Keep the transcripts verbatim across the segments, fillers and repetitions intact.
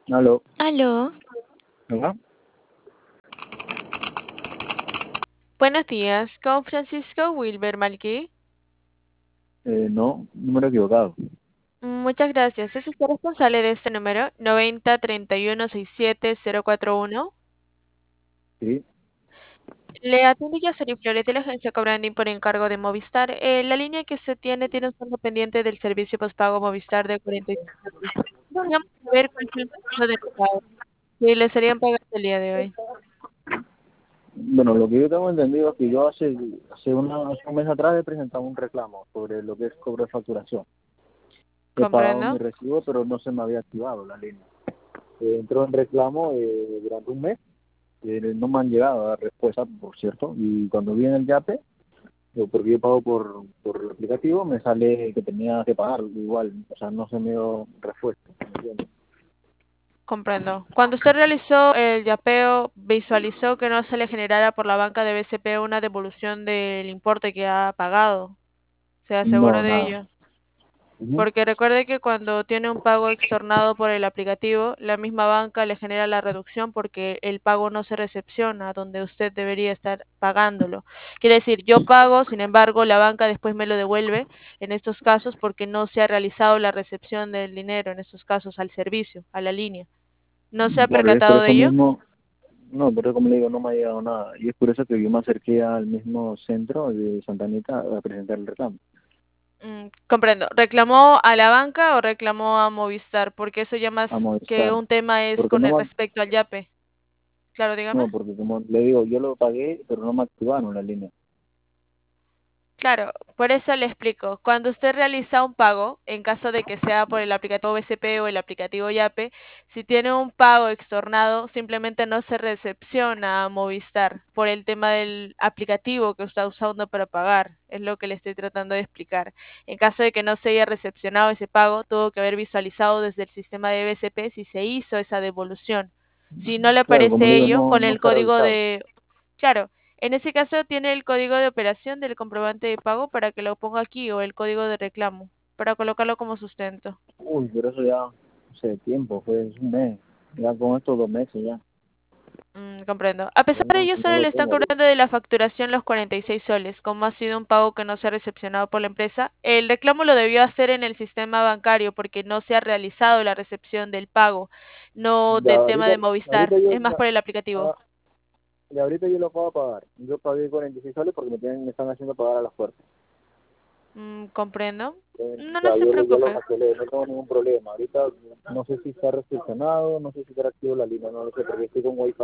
Aló, Aló, ¿hola? buenos días, con Francisco Wilber Malqui. Eh, no, número equivocado. Muchas gracias. ¿Es usted responsable de este número? noventa treinta y uno sesenta y siete cero cuatro uno. Sí, Le atiende Yaseri Flores de la agencia Cobranding por encargo de Movistar. Eh, la línea que usted tiene tiene un saldo pendiente del servicio postpago Movistar de cuarenta y cinco soles. Queríamos saber cuál es el motivo del pago. Si le estarían pagando el día de hoy. bueno, lo que yo tengo entendido es que yo hace, hace, una, hace un mes atrás he presentado un reclamo sobre lo que es cobro de facturación. He pagado mi ¿Comprendo? recibo, pero no se me había activado la línea. Eh, entró en reclamo eh, durante un mes, eh, no me han llegado a dar respuesta, por cierto, y cuando vi en el YAPE, eh, porque yo pago por, por el aplicativo, me sale que tenía que pagar igual, o sea, no se me dio respuesta, ¿me entiendes? Comprendo. Cuando usted realizó el yapeo, visualizó que no se le generara por la banca de B C P una devolución del importe que ha pagado. ¿Se asegura No, de nada. ello? Ujú. Porque recuerde que cuando tiene un pago extornado por el aplicativo, la misma banca le genera la reducción porque el pago no se recepciona donde usted debería estar pagándolo. Quiere decir, yo pago, sin embargo, la banca después me lo devuelve en estos casos porque no se ha realizado la recepción del dinero, en estos casos al servicio, a la línea. ¿No se ha Claro, y es por percatado de eso ello? mismo. No, pero como le digo, no me ha llegado nada. Y es por eso que yo me acerqué al mismo centro de Santa Anita a presentar el reclamo, Mm, comprendo. ¿Reclamó a la banca o reclamó a Movistar? Porque eso ya a más que Movistar. un tema es Porque con no el me, respecto al yape. Claro, dígame. no, porque como le digo, yo lo pagué, pero no me activaron la línea. Claro, por eso le explico. Cuando usted realiza un pago, en caso de que sea por el aplicativo B C P o el aplicativo Yape, si tiene un pago extornado, simplemente no se recepciona a Movistar por el tema del aplicativo que está usando para pagar. Es lo que le estoy tratando de explicar. En caso de que no se haya recepcionado ese pago, tuvo que haber visualizado desde el sistema de B C P si se hizo esa devolución. Si no le Claro, como le aparece digo, ello, no, con no el se ha código revisado. de... Claro, en ese caso tiene el código de operación del comprobante de pago para que lo ponga aquí o el código de reclamo para colocarlo como sustento. Uy, pero eso ya hace tiempo, fue es un mes. Ya con estos dos meses ya. Mm, comprendo. A pesar Yo de no, ello, no solo lo le están tengo ahorita. cobrando de la facturación los cuarenta y seis soles, como ha sido un pago que no se ha recepcionado por la empresa. El reclamo lo debió hacer en el sistema bancario porque no se ha realizado la recepción del pago, no Ya, del tema ahorita, de Movistar, ahorita yo, es más ya, por el aplicativo. ah, ya ahorita yo lo acabo de pagar. Yo pagué cuarenta y seis soles porque me, tienen, me están haciendo pagar a las fuerzas. Mm, comprendo. Eh, No, no ya se yo, lo- yo lo preocupe. cancelé, no tengo ningún problema. Ahorita no sé si está restriccionado, no sé si está activo la línea, no lo sé, porque estoy con Wi-Fi.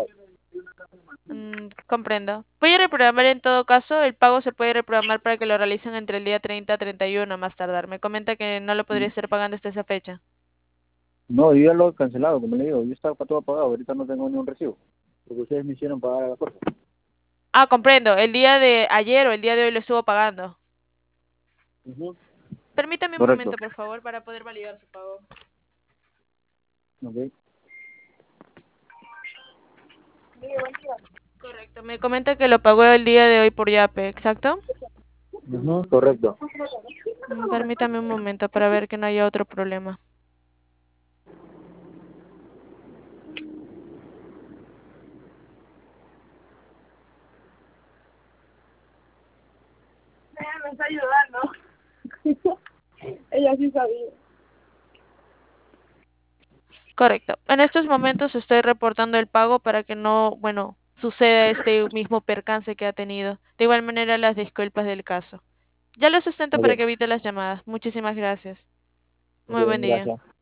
Mm, comprendo. Voy a reprogramar en todo caso. El pago se puede reprogramar para que lo realicen entre el día treinta a treinta y uno más tardar. Me comenta que no lo podría estar pagando hasta esa fecha. No, yo ya lo he cancelado, como le digo, yo estaba todo apagado, ahorita no tengo ni un recibo, porque ustedes me hicieron pagar a la fuerza. Ah, comprendo. El día de ayer o el día de hoy lo estuvo pagando. Ujú. Permítame un Correcto. momento, por favor, para poder validar su pago. Ok. Correcto. Me comenta que lo pagó el día de hoy por Yape, ¿exacto? Ujú, correcto. Mm, permítame un momento para ver que no haya otro problema. Ella me está ayudando. Ella sí sabía. Correcto. En estos momentos estoy reportando el pago para que no, bueno, suceda este mismo percance que ha tenido. De igual manera, las disculpas del caso. Ya lo sustento Ok, para que evite las llamadas. Muchísimas gracias. ok, Muy buen día. gracias.